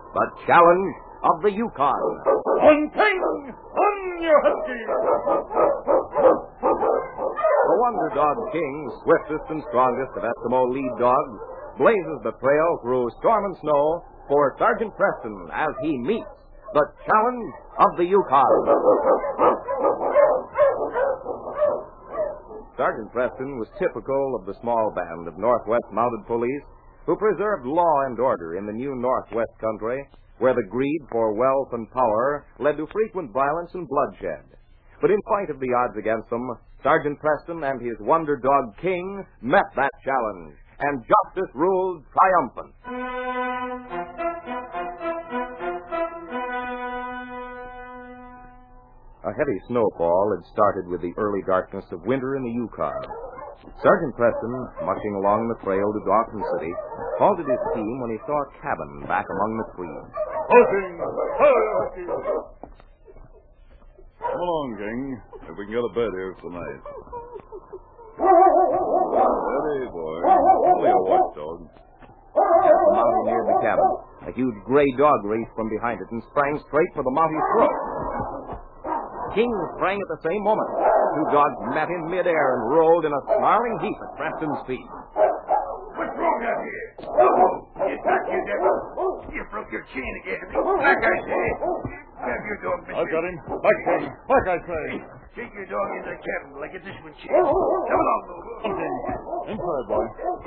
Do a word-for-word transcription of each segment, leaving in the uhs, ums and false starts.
the challenge of the Yukon. On King! On your husky! The Wonder Dog King, swiftest and strongest of Eskimo lead dogs, blazes the trail through storm and snow for Sergeant Preston as he meets the challenge of the Yukon. Sergeant Preston was typical of the small band of Northwest Mounted Police who preserved law and order in the new Northwest country, where the greed for wealth and power led to frequent violence and bloodshed. But in spite of the odds against them, Sergeant Preston and his Wonder Dog King met that challenge, and justice ruled triumphant. A heavy snowfall had started with the early darkness of winter in the Yukon. Sergeant Preston, mushing along the trail to Dawson City, halted his team when he saw a cabin back among the trees. Hosting! Come along, King. If we can get a bed here for the night. Steady, boy. Only a watchdog. As the Mountie neared the cabin, a huge gray dog raced from behind it and sprang straight for the Mountie's throat. King sprang at the same moment. The two dogs met in midair and rolled in a snarling heap at Preston's feet. What's wrong out here? Oh, you got you devil. You broke your chain again. Like I say. Grab your dog, mister. I got him. Back, King. Back, I say. Take your dog in the cabin like a dishman chain. Come along, Lobo. Okay. Inside, boy.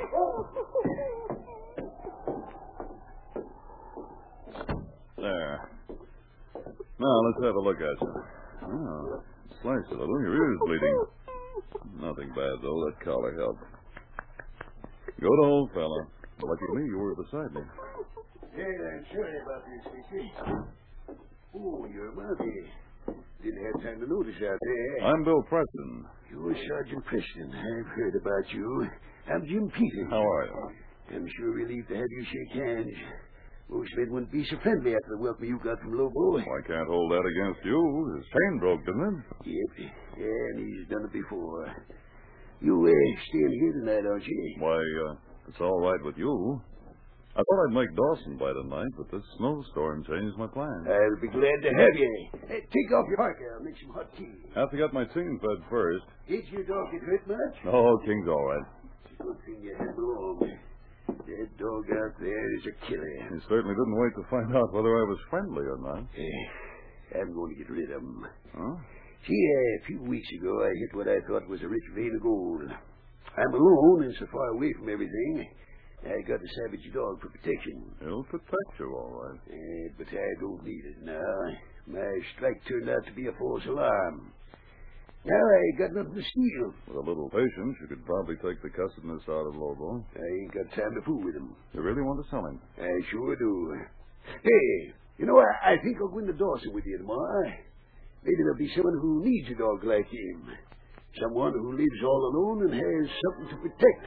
There. Now, let's have a look at you. Oh, sliced a little. Your ear's bleeding. Nothing bad, though. That collar helped. Good old fella. Lucky me you were beside me. Hey, I'm sorry about this, mister. Oh, you're Mountie. Didn't have time to notice out there. I'm Bill Preston. You're Sergeant Preston. I've heard about you. I'm Jim Peters. How are you? I'm sure relieved to have you shake hands. Most men wouldn't be so friendly after the welcome you got from Lobo. I can't hold that against you. His chain broke, didn't it? Yep. Yeah, and he's done it before. You uh, staying here tonight, aren't you? Why, uh, it's all right with you. I thought I'd make Dawson by tonight, but this snowstorm changed my plans. I'll be glad to have you. Hey, take off your parka. I'll make some hot tea. Have to get my team fed first. Did your dog get hurt much? No, King's all right. It's a good thing you had along. That dog out there is a killer. He certainly didn't wait to find out whether I was friendly or not. Uh, I'm going to get rid of him. Huh? See, uh, a few weeks ago, I hit what I thought was a rich vein of gold. I'm alone and so far away from everything. I got a savage dog for protection. He'll protect you, all right. Uh, but I don't need it now. My strike turned out to be a false alarm. Now I got nothing to steal. With a little patience, you could probably take the cussedness out of Lobo. I ain't got time to fool with him. You really want to sell him? I sure do. Hey, you know, I, I think I'll go into Dawson with you tomorrow. Maybe there'll be someone who needs a dog like him. Someone who lives all alone and has something to protect.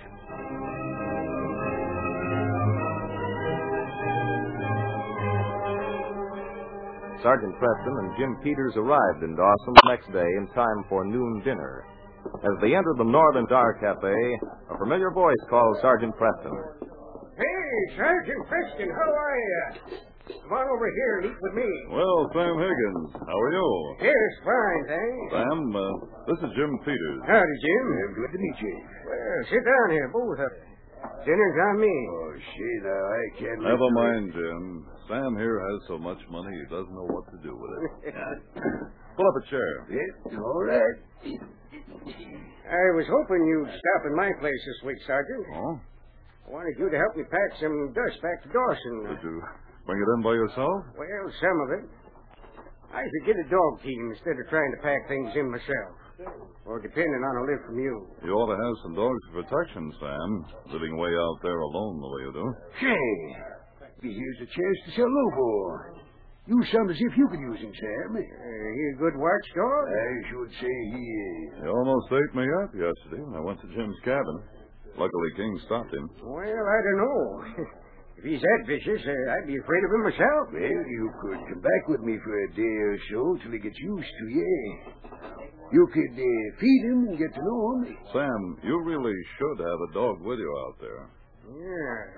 Sergeant Preston and Jim Peters arrived in Dawson the next day in time for noon dinner. As they entered the Northern Star Cafe, a familiar voice called Sergeant Preston. Hey, Sergeant Preston, how are you? Come on over here and eat with me. Well, Sam Higgins, how are you? Yes, fine, thanks. Sam, uh, this is Jim Peters. Howdy, Jim. I'm glad to meet you. Well, sit down here, both of you. Dinner's on me. Oh, shit, now I can't... Never mind, Jim. Sam here has so much money he doesn't know what to do with it. Pull up a chair. Yeah, all right. I was hoping you'd stop in my place this week, Sergeant. Oh? I wanted you to help me pack some dust back to Dawson. Did you bring it in by yourself? Well, some of it. I could get a dog team instead of trying to pack things in myself. Or depending on a lift from you. You ought to have some dogs for protection, Sam. Living way out there alone the way you do. Say, here's a chance to sell Lobo. You sound as if you could use him, Sam. Uh, he a good watchdog? I should say he is. He almost ate me up yesterday when I went to Jim's cabin. Luckily, King stopped him. Well, I don't know. If he's that vicious, uh, I'd be afraid of him myself. Well, you could come back with me for a day or so till he gets used to you. You could uh, feed him and get to know him. Sam, you really should have a dog with you out there. Yeah.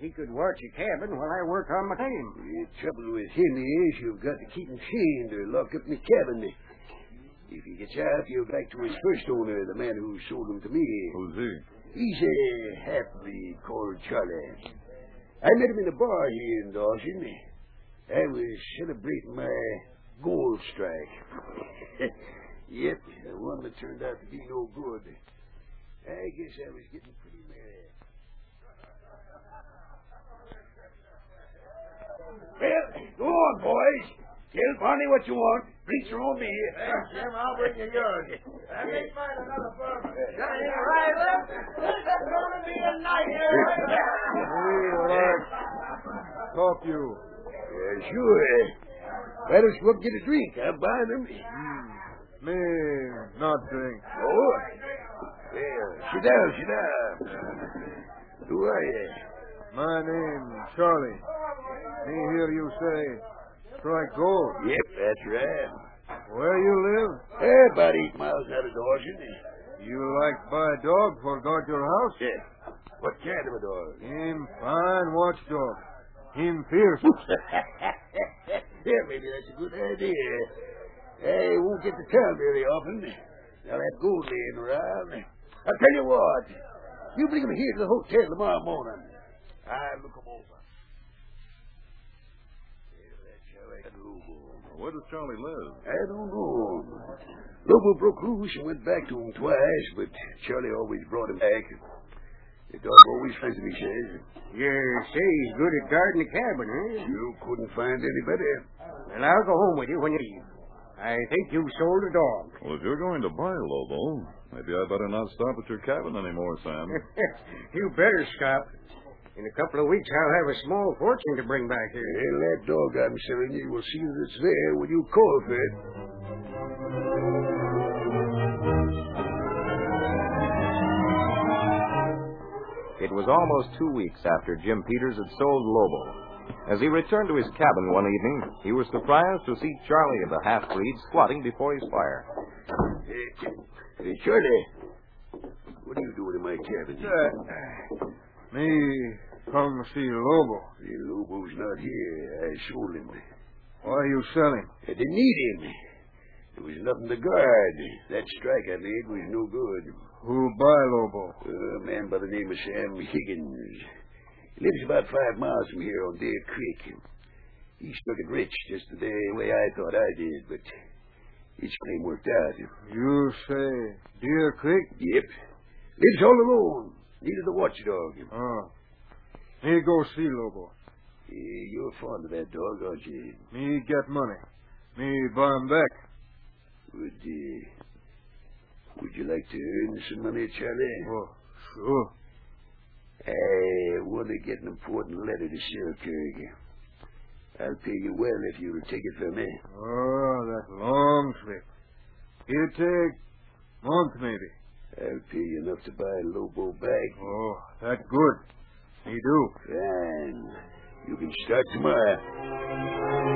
he could watch a cabin while I work on my claim. The trouble with him is you've got to keep him chained or locked up in the cabin. If he gets out, you'll go back to his first owner, the man who sold him to me. Who's he? He's a half-breed called Charlie. I met him in a bar here in Dawson. I was celebrating my gold strike. Yep, the one that turned out to be no good. I guess I was getting pretty mad. Well, go on, boys. Tell Barney what you want. Drinks are on me. Thanks, Jim. I'll bring you yours. I may find another bourbon. Got any right left? This is going to be a night here. Hey, all right. Talk you. Yeah, sure. Why don't you up get a drink? I'm buying them. Mm. Me not drink. Oh? Well, sit down, sit down. Who are you? My name Charlie. Me hear you say strike gold. Yep, that's right. Where you live? Eh, about eight miles out of Dawson. You like buy dog for guard your house? Yeah. What kind of a dog? Him fine watchdog. Him fierce. Yeah, maybe that's a good idea. I won't get to town very often. Now that gold laying around. I'll tell you what. You bring him here to the hotel tomorrow morning. I'll look him over. Yeah, that's how I got Lobo. Where does Charlie live? I don't know. Lobo broke loose and went back to him twice, but Charlie always brought him back. The dog always finds him, he says. You say he's good at guarding the cabin, eh? You couldn't find any better. Well, I'll go home with you when you leave. I think you've sold a dog. Well, if you're going to buy Lobo, maybe I better not stop at your cabin anymore, Sam. You better stop. In a couple of weeks, I'll have a small fortune to bring back here. Well, that dog I'm selling you will see that it's there when you call for it. It was almost two weeks after Jim Peters had sold Lobo. As he returned to his cabin one evening, he was surprised to see Charlie the half-breed squatting before his fire. Hey, hey, Charlie, what are you doing in my cabin? Uh, me come see Lobo. The Lobo's not here. I sold him. Why you sell him? I didn't need him. There was nothing to guard. That strike I made was no good. Who buy Lobo? Uh, a man by the name of Sam Higgins. He lives about five miles from here on Deer Creek. He struck it rich just the way I thought I did, but his claim worked out. You say Deer Creek? Yep. Lives all alone. Needed a watchdog. Oh. Me go see Lobo. Yeah, you're fond of that dog, aren't you? Me get money. Me buy him back. Would, uh, would you like to earn some money, Charlie? Oh, sure. I want to get an important letter to Selkirk. I'll pay you well if you'll take it from me. Oh, that long trip. It'll take month, maybe. I'll pay you enough to buy Lobo back. Oh, that good. Me do. Fine. You can start tomorrow.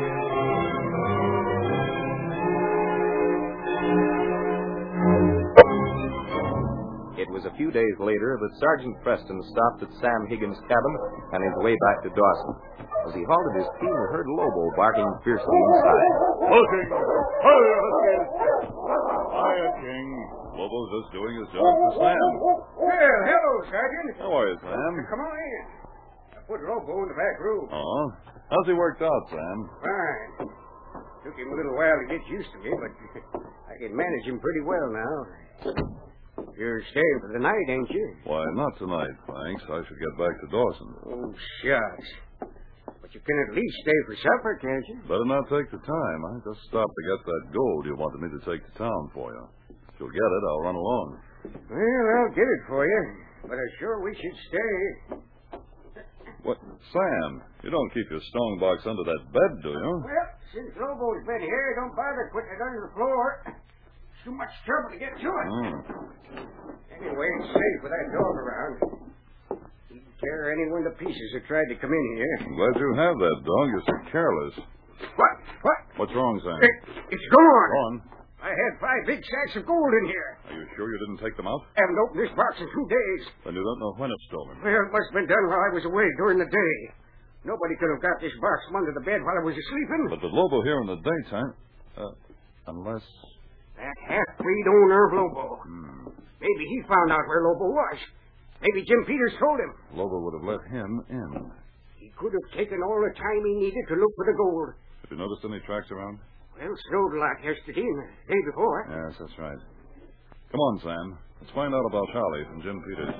It was a few days later that Sergeant Preston stopped at Sam Higgins' cabin on his way back to Dawson. As he halted his team, he heard Lobo barking fiercely inside. Looking! Hiya, Hiya, King. Lobo's just doing his job for Sam. Well, hello, Sergeant. How are you, Sam? Come on in. I put Lobo in the back room. Oh, how's he worked out, Sam? Fine. Took him a little while to get used to me, but I can manage him pretty well now. You're staying for the night, ain't you? Why, not tonight, thanks. I should get back to Dawson. Oh, shucks. But you can at least stay for supper, can't you? Better not take the time. I just stopped to get that gold you wanted me to take to town for you. If you'll get it, I'll run along. Well, I'll get it for you. But I sure wish you'd stay. What? Sam, you don't keep your stone box under that bed, do you? Well, since Lobo's been here, don't bother putting it under the floor. It's too much trouble to get to it. Hmm. Anyway, it's safe with that dog around. He'd tear anyone to pieces that tried to come in here. I'm glad you have that dog. You're so careless. What? What? What's wrong, Sam? It, it's gone. Go on. I had five big sacks of gold in here. Are you sure you didn't take them out? Haven't opened this box in two days. Then you don't know when it's stolen. Well, it must have been done while I was away during the day. Nobody could have got this box from under the bed while I was asleep. But with Lobo here in the daytime, uh, unless... That half-breed owner of Lobo. Hmm. Maybe he found out where Lobo was. Maybe Jim Peters told him. Lobo would have let him in. He could have taken all the time he needed to look for the gold. Have you noticed any tracks around? Well, snowed a lot yesterday and the day before. Yes, that's right. Come on, Sam. Let's find out about Charlie from Jim Peters.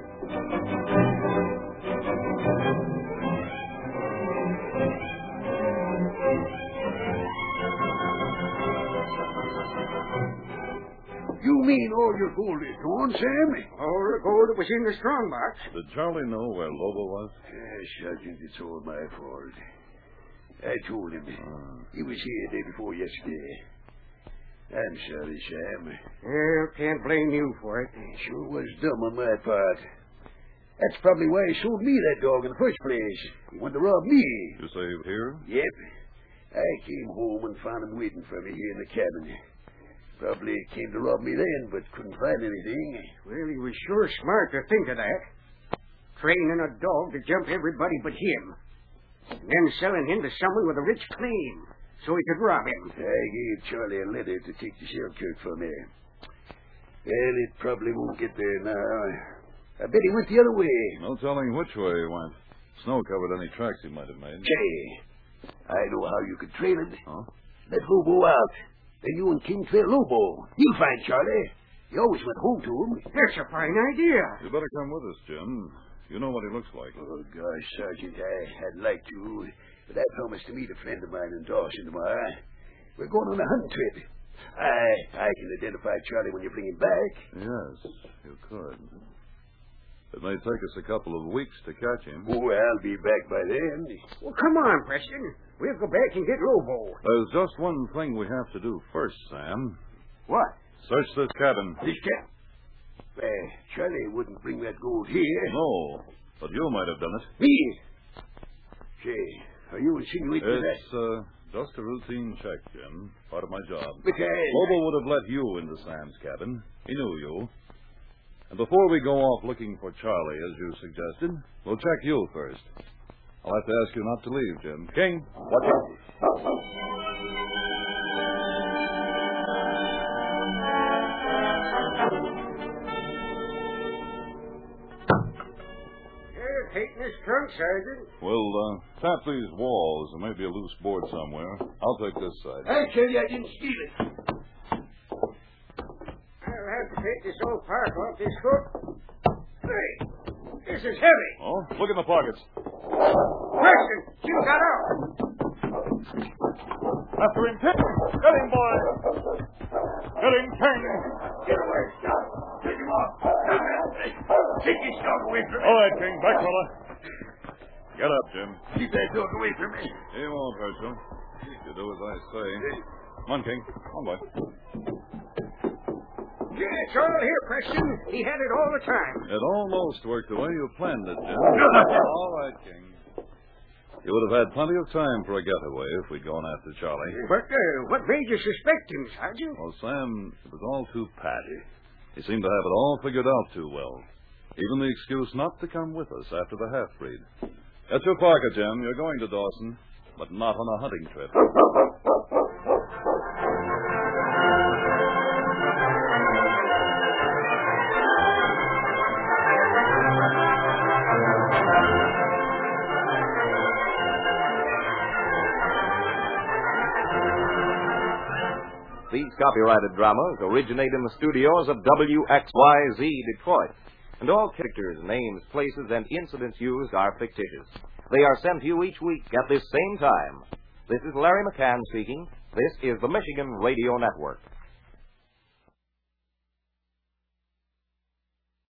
You mean all your gold is gone, Sam? All the gold that was in the strong box. Did Charlie know where Lobo was? Uh, Sergeant, it's all my fault. I told him. Uh, He was here day before yesterday. I'm sorry, Sam. Well, can't blame you for it. Sure was dumb on my part. That's probably why he sold me that dog in the first place. He wanted to rob me. you say here? Yep. I came home and found him waiting for me here in the cabin. Probably came to rob me then, but couldn't find anything. Well, he was sure smart to think of that. Training a dog to jump everybody but him. And then selling him to someone with a rich claim so he could rob him. I gave Charlie a letter to take to Selkirk for me. Well, it probably won't get there now. I bet he went the other way. No telling which way he went. Snow covered any tracks he might have made. Say, I know how you could trail him. Huh? Let Lobo out. Then you and King trail Lobo. You'll find Charlie. You always went home to him. That's a fine idea. You better come with us, Jim. You know what he looks like. Oh, gosh, Sergeant, I, I'd like to, but I promised to meet a friend of mine in Dawson tomorrow. We're going on a hunting trip. I I can identify Charlie when you bring him back. Yes, you could. It may take us a couple of weeks to catch him. Oh, I'll be back by then. Well, come on, Preston. We'll go back and get Lobo. There's just one thing we have to do first, Sam. What? Search this cabin. This cat? Well, Charlie wouldn't bring that gold here. No, but you might have done it. Me? Say, are you insinuating that? It's uh, just a routine check, Jim. Part of my job. But I... Lobo would have let you into Sam's cabin. He knew you. And before we go off looking for Charlie, as you suggested, we'll check you first. I'll have to ask you not to leave, Jim. King, watch out. You're taking this trunk, Sergeant. We'll uh, tap these walls. There may be a loose board somewhere. I'll take this side. I tell you I didn't steal it. I'll have to take this old part off this hook. Hey, this is heavy. Oh, look in the pockets. Preston, you got out. After him, King. Get him, boy. Get him, King. Get away, stop. Take him off. Take this dog away from me. All right, King. Back, fella. Get up, Jim. Keep that dog away from me. He won't hurt you. You do as I say. Come on, King. Come on, boy. Yeah, it's all here, Preston. He had it all the time. It almost worked the way you planned it, Jim. All right, King. You would have had plenty of time for a getaway if we'd gone after Charlie. But uh, what made you suspect him, Sergeant? Well, Sam, it was all too pat. He seemed to have it all figured out too well. Even the excuse not to come with us after the half-breed. That's your pocket, Jim. You're going to Dawson, but not on a hunting trip. These copyrighted dramas originate in the studios of W X Y Z Detroit, and all characters, names, places, and incidents used are fictitious. They are sent to you each week at this same time. This is Larry McCann speaking. This is the Michigan Radio Network.